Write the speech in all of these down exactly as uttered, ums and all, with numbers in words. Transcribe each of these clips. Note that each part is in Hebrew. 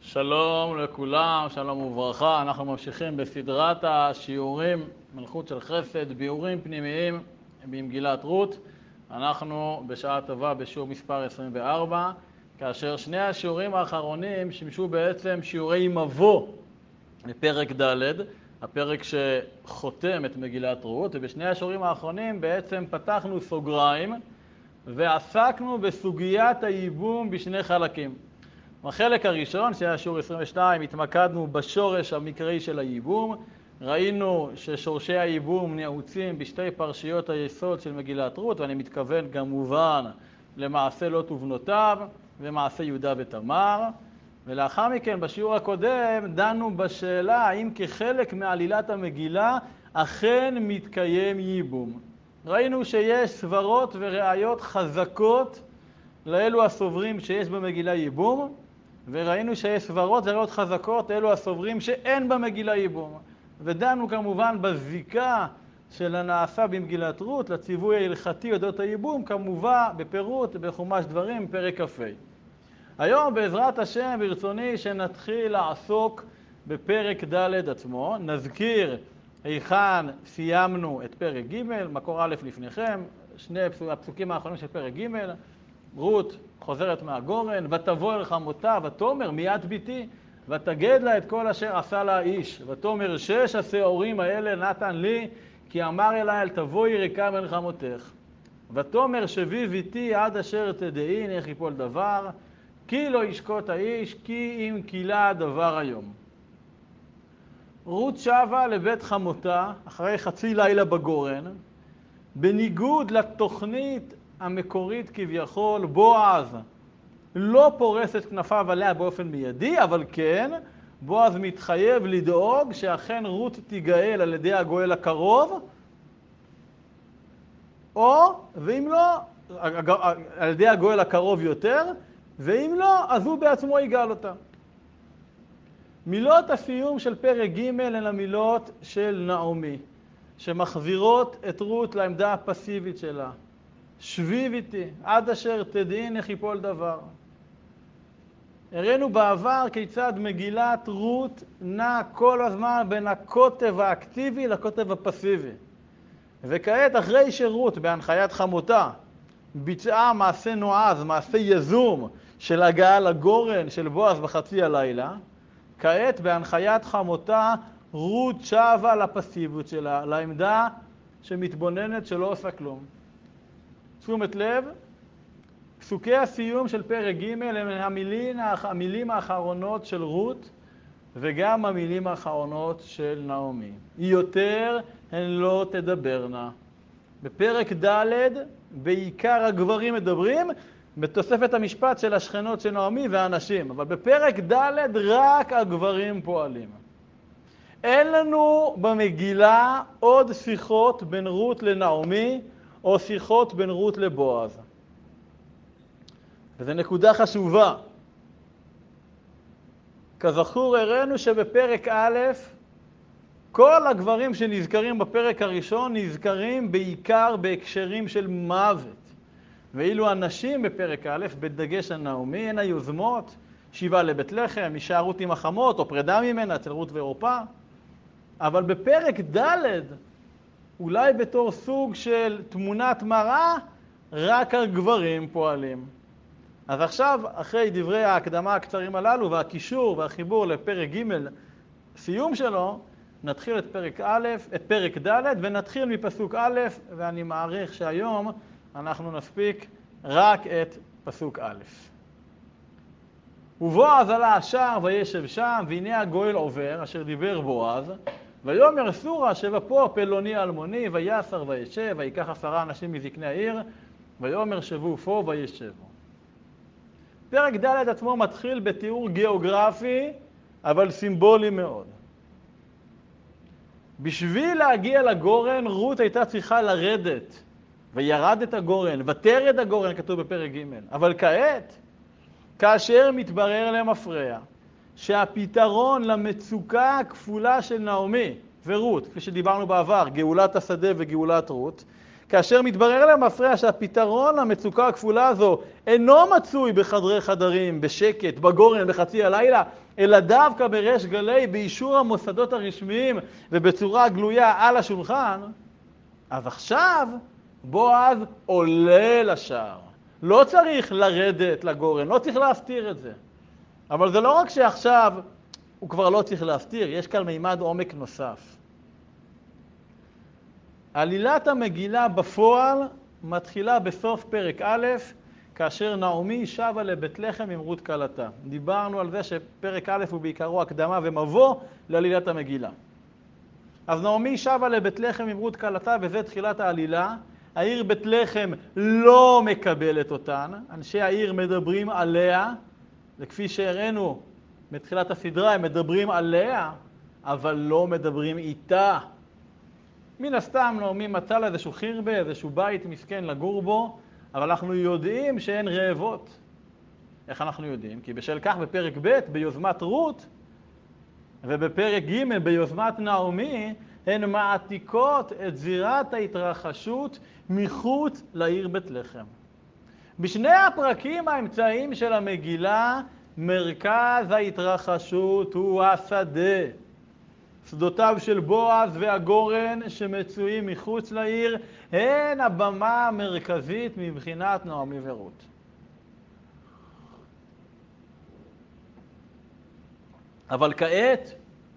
שלום לכולם, שלום וברכה. אנחנו ממשיכים בסדרת השיעורים מלכות של חסד, ביאורים פנימיים במגילת רות. אנחנו בשעה טובה בשיעור מספר עשרים וארבע, כאשר שני השיעורים האחרונים שימשו בעצם שיעורי מבוא לפרק ד', הפרק שחותם את מגילת רות, ובשני השיעורים האחרונים בעצם פתחנו סוגריים ועסקנו בסוגיית הייבום בשני חלקים. בחלק הראשון, שהיה שיעור עשרים ושתיים, התמקדנו בשורש המקראי של הייבום. ראינו ששורשי הייבום נעוצים בשתי פרשיות היסוד של מגילת רות, ואני מתכוון כמובן למעשה לוט ובנותיו ומעשה יהודה ותמר. ולאחר מכן, בשיעור הקודם, דנו בשאלה האם כחלק מעלילת המגילה אכן מתקיים ייבום. ראינו שיש סברות וראיות חזקות לאלו הסוברים שיש במגילה ייבום, וראינו שיש סברות וראיות חזקות לאלו הסוברים שאין במגילה ייבום. ודנו כמובן בזיקה של הנעשה במגילת רות לציווי ההלכתי אודות הייבום, כמובן בפירוט בחומש דברים פרק כ"ה. היום בעזרת השם ברצוני שנתחיל לעסוק בפרק ד' עצמו. נזכיר היכן סיימנו את פרק ג', מקור א' לפניכם, שני הפסוקים האחרונים של פרק ג'. רות חוזרת מהגורן, ותבוא אל חמותה, ותאמר מיית ביתי, ותגד לה את כל אשר עשה לה האיש, ותאמר שש השעורים האלה נתן לי, כי אמר אלי אל תבואי ריקה בין חמותך. ותאמר שבי ביתי עד אשר תדעין איך יפול דבר, כי לא ישקוט האיש, כי אם קילה הדבר היום. רות שבה לבית חמותה אחרי חצי לילה בגורן, בניגוד לתוכנית המקורית כביכול. בועז לא פורס את כנפיו עליה באופן מיידי, אבל כן, בועז מתחייב לדאוג שאכן רות תיגאל על ידי הגואל הקרוב, או, ואם לא, על ידי הגואל הקרוב יותר, ואם לא, אז הוא בעצמו יגאל אותה. מילות הסיום של פרק ג' הן המילות של נעמי, שמחזירות את רות לעמדה הפסיבית שלה. שבי איתי, עד אשר תדעין איך יפול דבר. הראינו בעבר כיצד מגילת רות נע כל הזמן בין הקוטב האקטיבי לקוטב הפסיבי. וכעת אחרי שרות בהנחיית חמותה ביצעה מעשה נועז, מעשה יזום של הגעה לגורן של בועז בחצי הלילה, כעת בהנחיית חמותה רות שבה לפסיביות שלה, לעמדה שמתבוננת שלא עושה כלום. תשומת לב, פסוקי הסיום של פרק ג' הם המילים, המילים האחרונות של רות וגם המילים האחרונות של נעמי. יותר הן לא תדברנה. בפרק ד' בעיקר הגברים מדברים, בתוספת המשפט של השכנות של נעמי והנשים, אבל בפרק ד' רק הגברים פועלים. אין לנו במגילה עוד שיחות בין רות לנעמי, או שיחות בין רות לבועז. וזו נקודה חשובה. כזכור הראינו שבפרק א', כל הגברים שנזכרים בפרק הראשון נזכרים בעיקר בהקשרים של מוות. ואילו הנשים בפרק א', בדגש על נעמי, הן היוזמות, שיבה לבית לחם, הישארות עם החמות או פרידה ממנה אצל רות ואורפה. אבל בפרק ד', אולי בתור סוג של תמונת מראה, רק הגברים פועלים. אז עכשיו, אחרי דברי ההקדמה הקצרים הללו והקישור והחיבור לפרק ג' סיום שלו, נתחיל את פרק א', את פרק ד', ונתחיל מפסוק א', ואני מעריך שהיום אנחנו נספיק רק את פסוק א'. ובועז עלה השער וישב שם, והנה הגואל עובר, אשר דיבר בועז, ויאמר סורה שבה פה פלוני אלמוני, ויסר וישב, ויקח עשרה אנשים מזקני העיר, ויאמר שבו פה וישבו. פרק ד' עצמו מתחיל בתיאור גיאוגרפי, אבל סימבולי מאוד. בשביל להגיע לגורן, רות הייתה צריכה לרדת, וירד את הגורן, ותרד הגורן, כתוב בפרק ג'. אבל כעת, כאשר מתברר למפרע, שהפתרון למצוקה הכפולה של נעמי ורות, כפי שדיברנו בעבר, גאולת השדה וגאולת רות, כאשר מתברר למפרע שהפתרון למצוקה הכפולה הזו אינו מצוי בחדרי חדרים, בשקט, בגורן, בחצי הלילה, אלא דווקא בריש גלי, באישור המוסדות הרשמיים ובצורה גלויה על השולחן, אז עכשיו בועז עולה לשער. לא צריך לרדת לגורן, לא צריך להסתיר את זה. אבל זה לא רק שעכשיו הוא כבר לא צריך להסתיר, יש כאן מימד עומק נוסף. עלילת המגילה בפועל מתחילה בסוף פרק א', כאשר נעמי שבה לבית לחם עם רות כלתה. דיברנו על זה שפרק א' הוא בעיקרו הקדמה ומבוא לעלילת המגילה. אז נעמי שבה לבית לחם עם רות כלתה, וזה תחילת העלילה. העיר בית לחם לא מקבלת אותן, אנשי העיר מדברים עליה, וכפי שהראינו מתחילת הסדרה הם מדברים עליה, אבל לא מדברים איתה. מן הסתם נעמי מצא לה איזשהו חירבה, איזשהו בית מסכן לגור בו, אבל אנחנו יודעים שהן רעבות. איך אנחנו יודעים? כי בשל כך בפרק ב' ביוזמת רות, ובפרק ג' ביוזמת נעמי, הן מעתיקות את זירת ההתרחשות מחוץ לעיר בית לחם. בשני הפרקים האמצעיים של המגילה, מרכז ההתרחשות הוא השדה. שדותיו של בועז והגורן שמצויים מחוץ לעיר הן הבמה המרכזית מבחינת נעמי ורות. אבל כעת,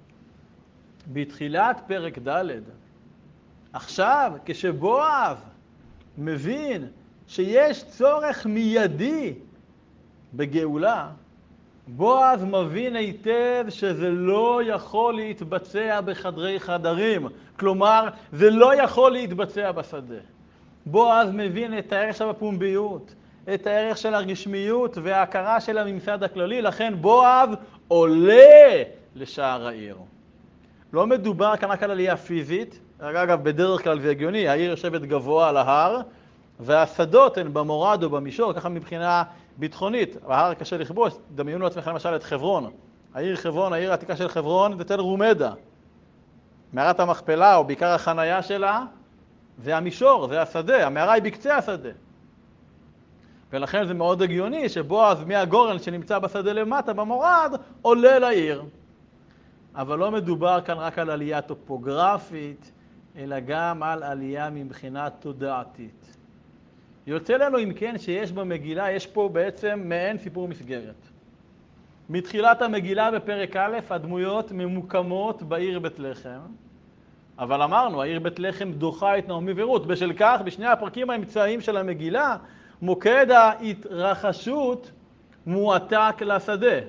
בתחילת פרק ד', עכשיו כשבועז מבין שיש צורך מיידי בגאולה, בועז מבין היטב שזה לא יכול להתבצע בחדרי חדרים. כלומר, זה לא יכול להתבצע בשדה. בועז מבין את הערך של הפומביות, את הערך של הרשמיות וההכרה של הממסד הכללי, לכן בועז עולה לשער העיר. לא מדובר כאן רק על עלייה פיזית, אגב, בדרך כלל זה הגיוני, העיר יושבת גבוה על ההר, והשדות הן במורד או במישור, ככה מבחינה ביטחונית. בהר קשה לכבוש, דמיינו לעצמכם למשל את חברון. העיר חברון, העיר העתיקה של חברון, זה תל רומדה. מערת המכפלה, או בעיקר החנייה שלה, זה המישור, זה השדה, המערה היא בקצה השדה. ולכן זה מאוד הגיוני שבועז מהגורן שנמצא בשדה למטה, במורד, עולה לעיר. אבל לא מדובר כאן רק על עלייה טופוגרפית, אלא גם על עלייה מבחינה תודעתית. יוצא לנו אם כן שיש במגילה, יש פה בעצם מעין סיפור מסגרת. מתחילת המגילה בפרק א', הדמויות ממוקמות בעיר בית לחם, אבל אמרנו, העיר בית לחם דוחה את נעמי ורות. בשל כך, בשני הפרקים האמצעיים של המגילה, מוקד ההתרחשות מועתק לשדה.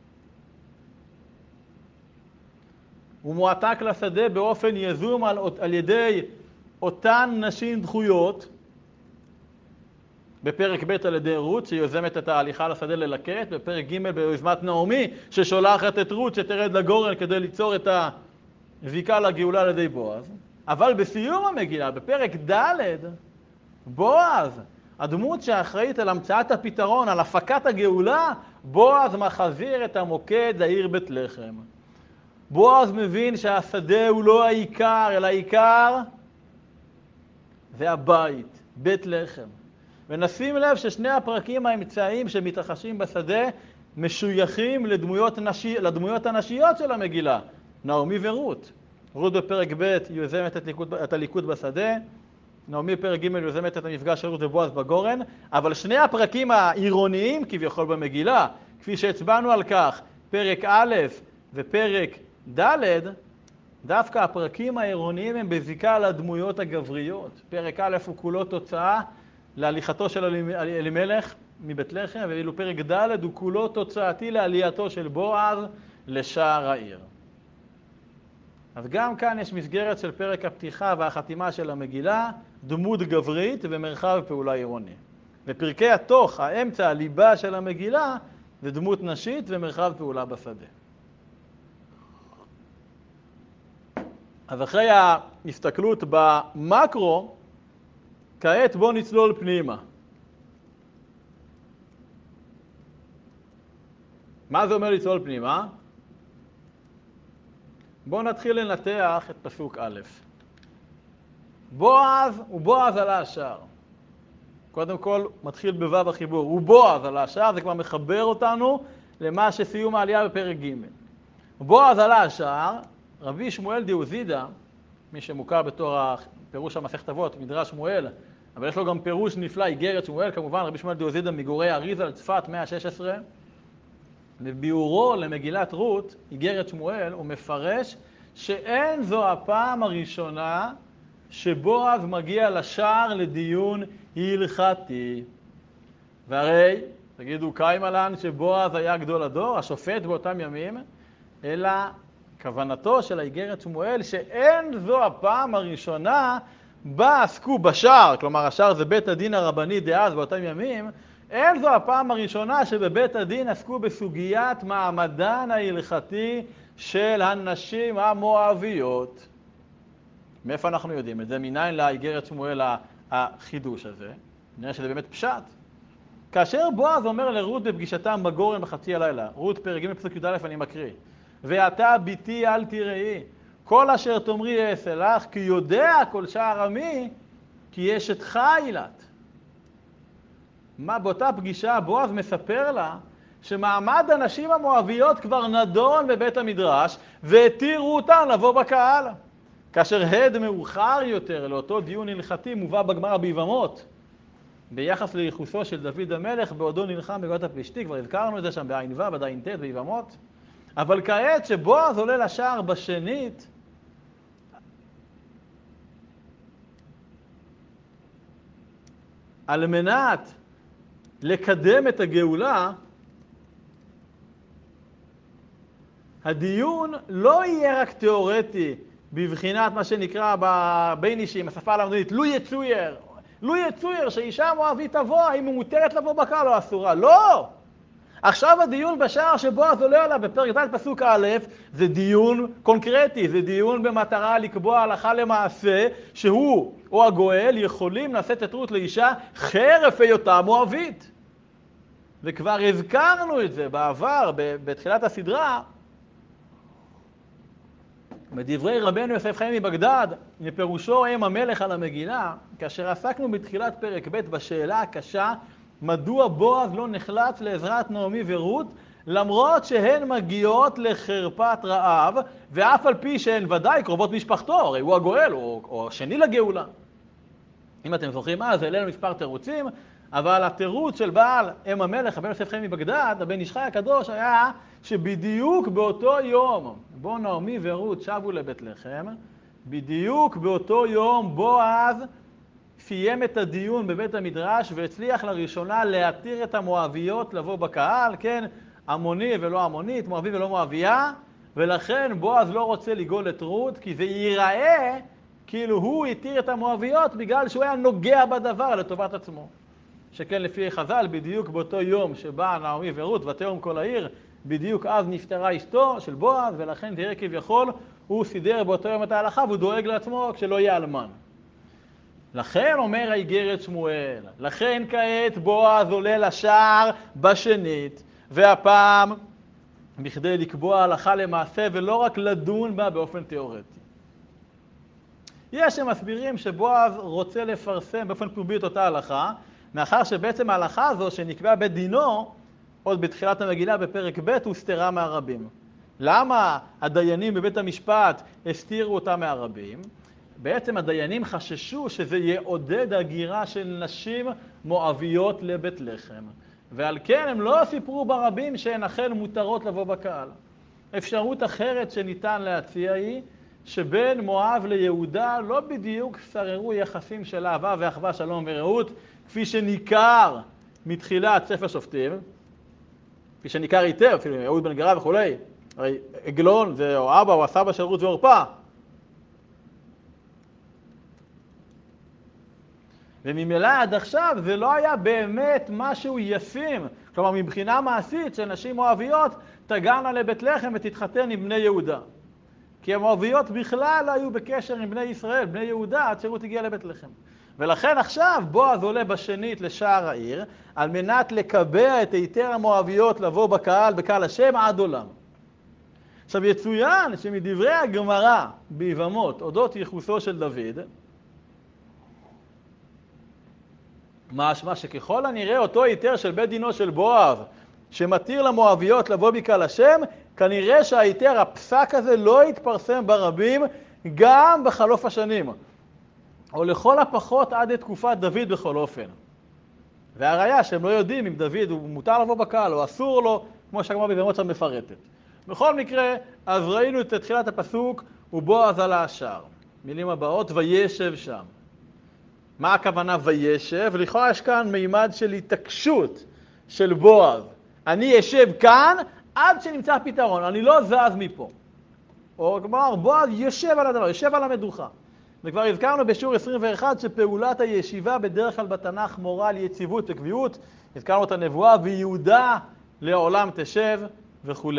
הוא מועתק לשדה באופן יזום על, על ידי אותן נשים דחויות, בפרק ב' על ידי רות שיוזמת את ההליכה לשדה ללקט, בפרק ג' ביוזמת נעמי ששולחת את רות שתרד לגורן כדי ליצור את הזיקה לגאולה על ידי בועז. אבל בסיום המגילה, בפרק ד', בועז, הדמות שאחראית על המצאת הפתרון, על הפקת הגאולה, בועז מחזיר את המוקד לעיר בית לחם. בועז מבין שהשדה הוא לא העיקר, אלא העיקר זה הבית, בית לחם. ונשים לב ששני הפרקים האמצעיים שמתרחשים בשדה משויכים לדמויות, נשי, לדמויות הנשיות של המגילה, נעמי ורות. רות בפרק ב' יוזמת את, ליקוד, את הליכוד בשדה, נעמי בפרק ג' יוזמת את המפגש של רות ובועז בגורן, אבל שני הפרקים העירוניים כביכול במגילה, כפי שהצבענו על כך, פרק א' ופרק ד', דווקא הפרקים העירוניים הם בזיקה לדמויות הגבריות. פרק א' הוא כולו תוצאה להליכתו של אלימלך מבית לחם, ואילו פרק ד' הוא כולו תוצאתי לעלייתו של בועז לשער העיר. אז גם כאן יש מסגרת של פרק הפתיחה והחתימה של המגילה, דמות גברית ומרחב פעולה עירוני. ופרקי התוך, האמצע, הליבה של המגילה, זה דמות נשית ומרחב פעולה בשדה. אז אחרי ההסתכלות במקרו, כעת בוא נצלול פנימה. מה זה אומר לצלול פנימה? בואו נתחיל לנתח את פסוק א'. בועז הוא בועז עלה השער. קודם כל, מתחיל בו"ב החיבור, הוא בועז עלה השער, זה כבר מחבר אותנו למה שסיום העלייה בפרק ג'. בועז עלה השער, רבי שמואל דיוזידה, מי שמוכר בתור פירוש המסכת אבות, מדרש שמואל, אבל יש לו גם פירוש נפלא, איגרת שמואל, כמובן, רבי שמואל דיוזידה מגורי אריזה צפת מאה ה-שש עשרה, וביאורו למגילת רות, איגרת שמואל, הוא מפרש שאין זו הפעם הראשונה שבועז מגיע לשער לדיון הלכתי. והרי, תגידו, קיימלן שבועז היה גדול הדור, השופט באותם ימים, אלא כוונתו של האיגרת שמואל שאין זו הפעם הראשונה בה עסקו בשער, כלומר השער זה בית הדין הרבני דאז באותם ימים, אין זו הפעם הראשונה שבבית הדין עסקו בסוגיית מעמדן ההלכתי של הנשים המואביות. מאיפה אנחנו יודעים את זה? מניין לאיגרת שמואל החידוש הזה? נראה שזה באמת פשט. כאשר בועז אומר לרות בפגישתם בגורן בחצי הלילה, רות פרק ג' פסוק י"א אני מקריא, ואתה ביתי אל תראי, כל אשר תאמרי אעשה לך, כי יודע כל שער עמי, כי יש את חילת. מה באותה פגישה בועז מספר לה שמעמד הנשים המואביות כבר נדון בבית המדרש, והתירו אותן לבוא בקהל. כאשר הד מאוחר יותר לאותו דיון הלכתי מובא בגמרא ביבמות, ביחס לייחוסו של דוד המלך בעודו נלחם בגבעת הפלישתי, כבר הזכרנו את זה שם בעין ו' עדיין ט' ביבמות. אבל כעת שבועז עולה לשער בשנית, על מנת לקדם את הגאולה, הדיון לא יהיה רק תיאורטי, בבחינת מה שנקרא בין אישים, השפה הלמדנית, לו יצויר, לו יצויר שאישה מואבית תבוא, האם הוא מותרת לבוא בקהל או אסורה? לא! עכשיו הדיון בשער שבועז עולה עליו בפרק ד' פסוק א', זה דיון קונקרטי, זה דיון במטרה לקבוע הלכה למעשה שהוא או הגואל יכולים לשאת את רות לאישה חרף היותה מואבית. וכבר הזכרנו את זה בעבר, בתחילת הסדרה, בדברי רבנו יוסף חיים מבגדד, מפירושו אם המלך על המגילה, כאשר עסקנו בתחילת פרק ב' בשאלה הקשה, מדוע בועז לא נחלץ לעזרת נעמי ורות, למרות שהן מגיעות לחרפת רעב, ואף על פי שהן ודאי קרובות משפחתו, הרי הוא הגואל, או, או שני לגאולה. אם אתם זוכרים, אז העלינו מספר תירוצים, אבל התירוץ של בעל אם המלך, הבן יוסף חיים מבגדד, הבן איש חי הקדוש, היה שבדיוק באותו יום, בו נעמי ורות שבו לבית לחם, בדיוק באותו יום בועז סיים את הדיון בבית המדרש והצליח לראשונה להתיר את המואביות לבוא בקהל, כן, עמוני ולא עמונית, מואבי ולא מואביה, ולכן בועז לא רוצה לגאול את רות, כי זה ייראה כאילו הוא התיר את המואביות בגלל שהוא היה נוגע בדבר לטובת עצמו. שכן לפי חז"ל, בדיוק באותו יום שבא נעמי ורות ותהום כל העיר, בדיוק אז נפטרה אשתו של בועז, ולכן תראה כביכול הוא סידר באותו יום את ההלכה והוא דואג לעצמו כשלא יהיה אלמן. לכן אומר האיגרת שמואל, לכן כעת בועז עולה לשער בשנית, והפעם בכדי לקבוע הלכה למעשה ולא רק לדון בה באופן תיאורטי. יש שמסבירים שבועז רוצה לפרסם באופן פומבי את אותה הלכה, מאחר שבעצם ההלכה הזו שנקבעה בדינו, עוד בתחילת המגילה בפרק ב' הוסתרה מהרבים. למה הדיינים בבית המשפט הסתירו אותה מהרבים? בעצם הדיינים חששו שזה יעודד הגירה של נשים מואביות לבית לחם. ועל כן הם לא סיפרו ברבים שהן אכן מותרות לבוא בקהל. אפשרות אחרת שניתן להציע היא שבין מואב ליהודה לא בדיוק שררו יחסים של אהבה ואחווה שלום ורעות, כפי שניכר מתחילת ספר שופטים, כפי שניכר היטב, אפילו יהוד בן גרה וכו'. הרי עגלון זה או אבא או הסבא של רות ועורפה. וממילא עד עכשיו זה לא היה באמת משהו ישים, כלומר מבחינה מעשית שנשים מואביות תגענה לבית לחם ותתחתן עם בני יהודה. כי המואביות בכלל לא היו בקשר עם בני ישראל, בני יהודה, עד שרות הגיע לבית לחם. ולכן עכשיו בועז עולה בשנית לשער העיר, על מנת לקבע את היתר המואביות לבוא בקהל, בקהל השם עד עולם. עכשיו יצוין שמדברי הגמרא ביבמות, אודות ייחוסו של דוד, משמע שככל הנראה אותו היתר של בית דינו של בועז, שמתיר למואביות לבוא בקהל השם, כנראה שהיתר, הפסק הזה, לא יתפרסם ברבים גם בחלוף השנים, או לכל הפחות עד לתקופת דוד בכל אופן. והראיה שהם לא יודעים אם דוד הוא מותר לבוא בקהל או אסור לו, כמו שהגמרא בבמות שם מפרטת. בכל מקרה, אז ראינו את תחילת הפסוק, ובועז עלה השער. מילים הבאות, וישב שם. מה הכוונה וישב? לכאורה יש כאן מימד של התעקשות של בועז. אני אשב כאן עד שנמצא הפתרון, אני לא זז מפה. או כלומר, בועז יושב על הדבר, יושב על המדוכה. וכבר הזכרנו בשיעור עשרים ואחת שפעולת הישיבה בדרך כלל בתנ"ך מורה על יציבות וקביעות. הזכרנו את הנבואה, ויהודה לעולם תשב וכו'.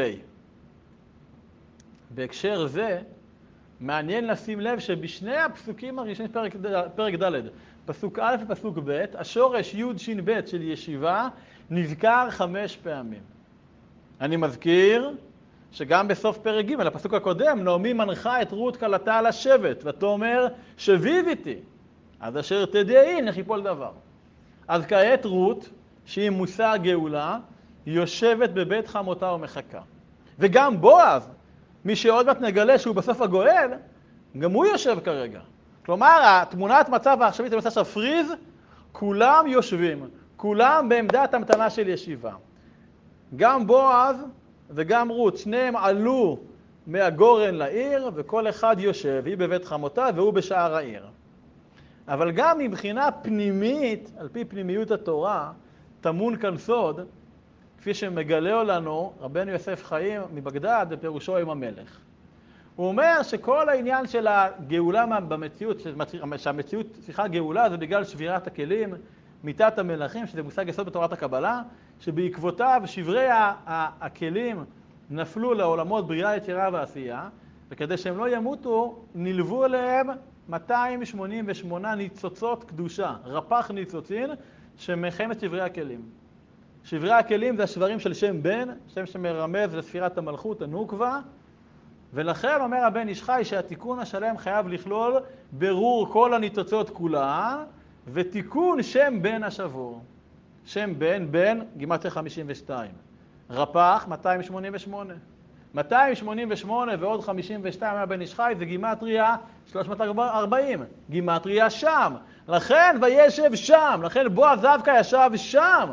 בהקשר זה, מעניין לשים לב שבשני הפסוקים הראשונים, פרק, פרק ד', פסוק א' ופסוק ב', השורש י' ש' ב' של ישיבה נזכר חמש פעמים. אני מזכיר שגם בסוף פרק ג', הפסוק הקודם, נעמי מנחה את רות כלתה לשבת, ותאמר שביב איתי, אז אשר תדעי איך ייפול דבר. אז כעת רות, שהיא מושא הגאולה, יושבת בבית חמותה ומחכה. וגם בועז, מי שעוד מעט נגלה שהוא בסוף הגואל, גם הוא יושב כרגע. כלומר, התמונת מצב העכשווית במצב של פריז, כולם יושבים, כולם בעמדת המתנה של ישיבה. גם בועז וגם רות, שניהם עלו מהגורן לעיר, וכל אחד יושב, היא בבית חמותה והוא בשער העיר. אבל גם מבחינה פנימית, על פי פנימיות התורה, טמון כאן סוד, כפי שמגלה לנו רבנו יוסף חיים מבגדד בפירושו עם המלך. הוא אומר שכל העניין של הגאולה במציאות, שהמציאות, סליחה, גאולה זה בגלל שבירת הכלים, מיתת המלכים, שזה מושג יסוד בתורת הקבלה, שבעקבותיו שברי הכלים נפלו לעולמות בריאה, יצירה ועשייה, וכדי שהם לא ימותו, נלוו אליהם מאתיים שמונים ושמונה ניצוצות קדושה, רפ"ח ניצוצין, שמחיים את שברי הכלים. שברי הכלים זה השברים של שם בן, שם שמרמז לספירת המלכות, הנוקבה, ולכן אומר הבן איש חי שהתיקון השלם חייב לכלול ברור כל הניצוצות כולה, ותיקון שם בן השבור. שם בן, בן, גימטריה חמישים ושתיים. רפ"ח, מאתיים שמונים ושמונה. מאתיים שמונים ושמונה ועוד חמישים ושתיים אומר בן איש חי, זה גימטריה שלוש מאות וארבעים. גימטריה שם. לכן וישב שם. לכן בועז דווקא ישב שם.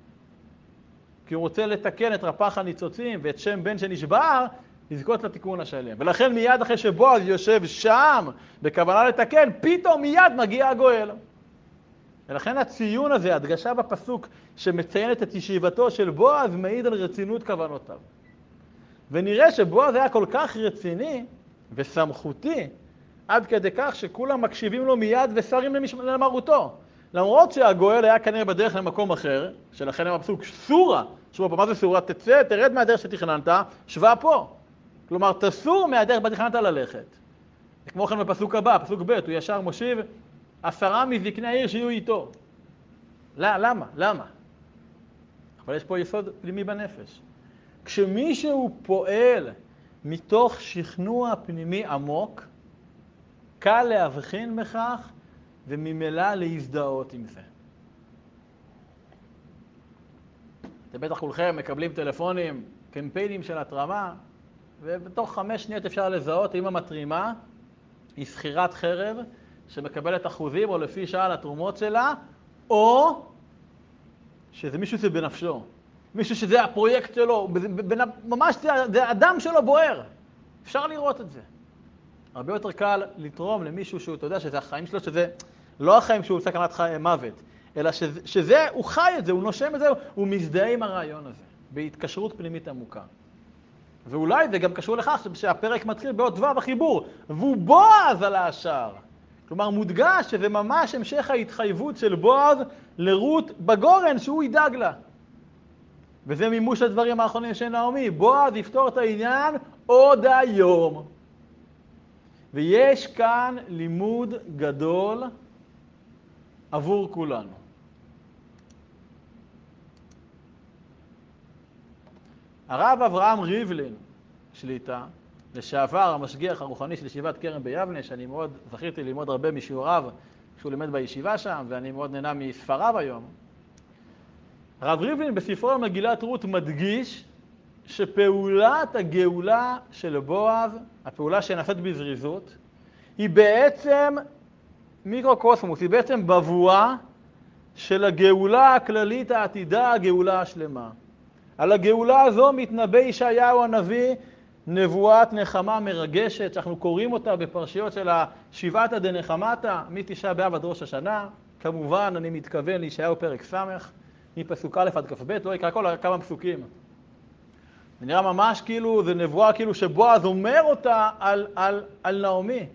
כי הוא רוצה לתקן את רפ"ח הניצוצים ואת שם בן שנשבר, לזכות לתיקון השלם. ולכן מיד אחרי שבועז יושב שם, בכוונה לתקן, פתאום מיד מגיע הגואל. ולכן הציון הזה, הדגשה בפסוק שמציינת את ישיבתו של בועז, מעיד על רצינות כוונותיו. ונראה שבועז היה כל כך רציני וסמכותי, עד כדי כך שכולם מקשיבים לו מיד וסרים למרותו. למרות שהגואל היה כנראה בדרך למקום אחר, שלכן היה בפסוק סורה, שבו מה זה סורה? תצא, תרד מהדרך שתכננת, שווה פה. כלומר, תסור מהדרך בה תכננת ללכת. כמו כן בפסוק הבא, פסוק ב', הוא ישר מושיב עשרה מזקני העיר שיהיו איתו. לא, למה? למה? אבל יש פה יסוד פנימי בנפש. כשמישהו פועל מתוך שכנוע פנימי עמוק, קל להבחין בכך וממילא להזדהות עם זה. אתם בטח כולכם מקבלים טלפונים, קמפיינים של התרמה, ובתוך חמש שניות אפשר לזהות אם המתרימה היא שכירת חרב שמקבלת אחוזים או לפי שעה לתרומות שלה, או שזה מישהו שזה בנפשו. מישהו שזה הפרויקט שלו, ממש זה, זה אדם שלו בוער. אפשר לראות את זה. הרבה יותר קל לתרום למישהו שהוא, אתה יודע, שזה החיים שלו, שזה לא החיים שהוא סכנת חיים מוות, אלא שזה, שזה, הוא חי את זה, הוא נושם את זה, הוא מזדהה עם הרעיון הזה, בהתקשרות פנימית עמוקה. ואולי זה גם קשור לכך שהפרק מתחיל באות ו' החיבור, והוא בועז על השער. כלומר, מודגש שזה ממש המשך ההתחייבות של בועז לרות בגורן שהוא ידאג לה. וזה מימוש הדברים האחרונים של נעמי. בועז יפתור את העניין עוד היום. ויש כאן לימוד גדול עבור כולנו. הרב אברהם ריבלין שליטה, לשעבר המשגיח הרוחני של ישיבת כרם ביבנה, שאני מאוד זכיתי ללמוד הרבה משיעוריו שהוא לימד בישיבה שם, ואני מאוד נהנה מספריו היום. הרב ריבלין בספרו מגילת רות מדגיש שפעולת הגאולה של בועז, הפעולה שנעשית בזריזות, היא בעצם מיקרוקוסמוס, היא בעצם בבואה של הגאולה הכללית העתידה, הגאולה השלמה. על הגאולה הזו מתנבא ישעיהו הנביא נבואת נחמה מרגשת, שאנחנו קוראים אותה בפרשיות של השבעתא דנחמתא, מתשעה באב עד ראש השנה. כמובן, אני מתכוון לישעיהו פרק ס', מפסוק א' עד כ"ב, לא יקרא כל כמה פסוקים. זה נראה ממש כאילו, זה נבואה כאילו שבועז אומר אותה על, על, על נעמי.